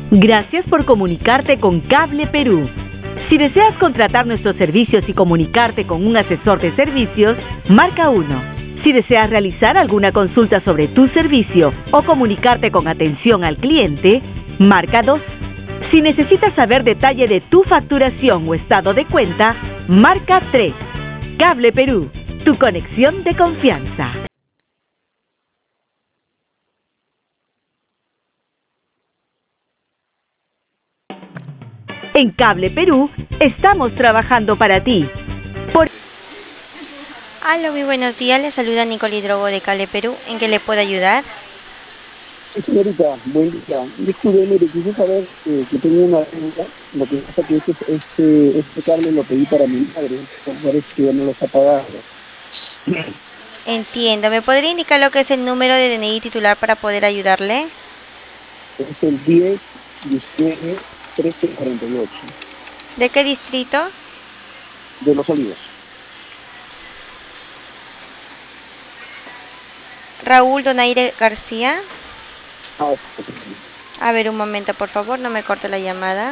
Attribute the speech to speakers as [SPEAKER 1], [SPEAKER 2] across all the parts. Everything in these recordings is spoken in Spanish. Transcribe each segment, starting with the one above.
[SPEAKER 1] Gracias por comunicarte con Cable Perú. Si deseas contratar nuestros servicios y comunicarte con un asesor de servicios, marca 1. Si deseas realizar alguna consulta sobre tu servicio o comunicarte con atención al cliente, marca 2. Si necesitas saber detalle de tu facturación o estado de cuenta, marca 3. Cable Perú, tu conexión de confianza. En Cable Perú, estamos trabajando para ti.
[SPEAKER 2] Hola, muy buenos días. Le saluda Nicole Drogo de Cable Perú. ¿En qué le puedo ayudar?
[SPEAKER 3] Sí, señorita, buen día. Disculpe, mire, quisiera saber que tengo una deuda. Lo que pasa es que este cable lo pedí para mi madre, pero parece que ya no lo está pagando.
[SPEAKER 2] Entiendo. ¿Me podría indicar lo que es el número de DNI titular para poder ayudarle?
[SPEAKER 3] Es el 10, 19, 13, 48,
[SPEAKER 2] ¿De qué distrito?
[SPEAKER 3] de Los Olivos.
[SPEAKER 2] Raúl Donaire García.
[SPEAKER 3] Ah,
[SPEAKER 2] A ver, un momento, por favor, no me corte la llamada.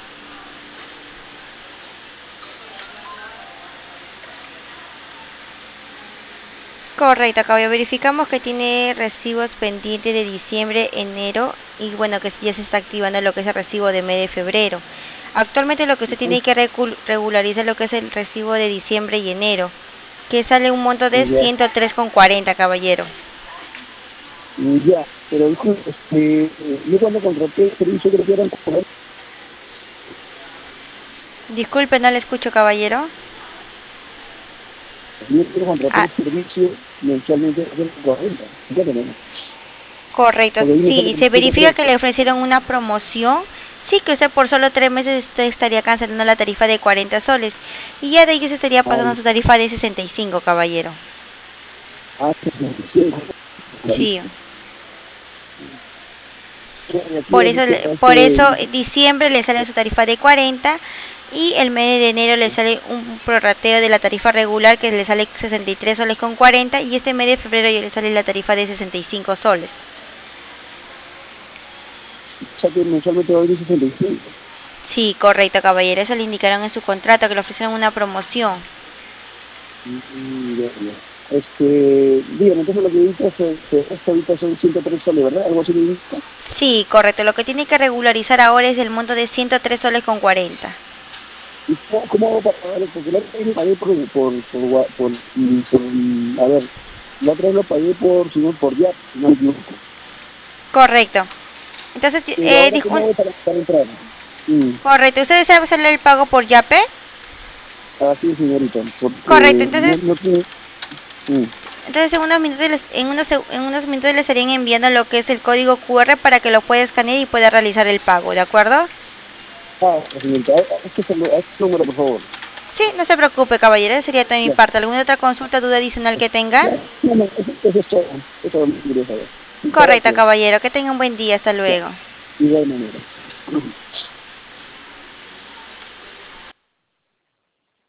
[SPEAKER 2] Correcto, acabo. Verificamos que tiene recibos pendientes de diciembre, enero y bueno, que ya se está activando lo que es el recibo de mes de febrero. Actualmente lo que usted tiene que regularizar lo que es el recibo de diciembre y enero, que sale un monto de 103,40, caballero.
[SPEAKER 3] Ya, pero disculpe, yo cuando contraté el servicio creo que eran como...
[SPEAKER 2] Disculpe, no le escucho, caballero.
[SPEAKER 3] Yo quiero contratar el servicio mensualmente de 40. ¿No?
[SPEAKER 2] Correcto, sí, se verifica que le ofrecieron una promoción. Sí, que usted por solo 3 meses usted estaría cancelando la tarifa de 40 soles. Y ya de ahí se estaría pasando su tarifa de 65, caballero.
[SPEAKER 3] Ah, 65.
[SPEAKER 2] Sí. Por eso diciembre le sale su tarifa de 40 y el mes de enero le sale un prorrateo de la tarifa regular que le sale 63 soles con 40 y este mes de febrero ya le sale la tarifa de 65 soles.
[SPEAKER 3] O sea que mensualmente va a venir 65.
[SPEAKER 2] Sí, correcto, caballero. Eso le indicaron en su contrato que le ofrecieron una promoción.
[SPEAKER 3] Dígame, entonces lo que dice esta ahorita son 103 soles, ¿verdad? Algo así me dice.
[SPEAKER 2] Sí, correcto. Lo que tiene que regularizar ahora es el monto de 103 soles con 40.
[SPEAKER 3] ¿Y cómo hago para pagar? Porque la otra vez lo pagué a ver, la otra vez lo pagué por Yap, si no me equivoco.
[SPEAKER 2] Correcto. Entonces,
[SPEAKER 3] Pero ahora, ¿cómo hago para entrar?
[SPEAKER 2] Correcto. ¿Usted desea hacerle el pago por Yape?
[SPEAKER 3] Así, señorita.
[SPEAKER 2] Correcto, entonces...
[SPEAKER 3] Entonces
[SPEAKER 2] en unos minutos le estarían enviando lo que es el código QR para que lo pueda escanear y pueda realizar el pago, ¿de acuerdo?
[SPEAKER 3] Señorita, este número, por favor.
[SPEAKER 2] Sí, no se preocupe, caballero, esa sería toda mi parte. ¿Alguna otra consulta, duda adicional que tenga?
[SPEAKER 3] No, eso es todo. Eso lo quería saber.
[SPEAKER 2] Correcto, caballero, que tenga un buen día, hasta luego.
[SPEAKER 3] Igual manera.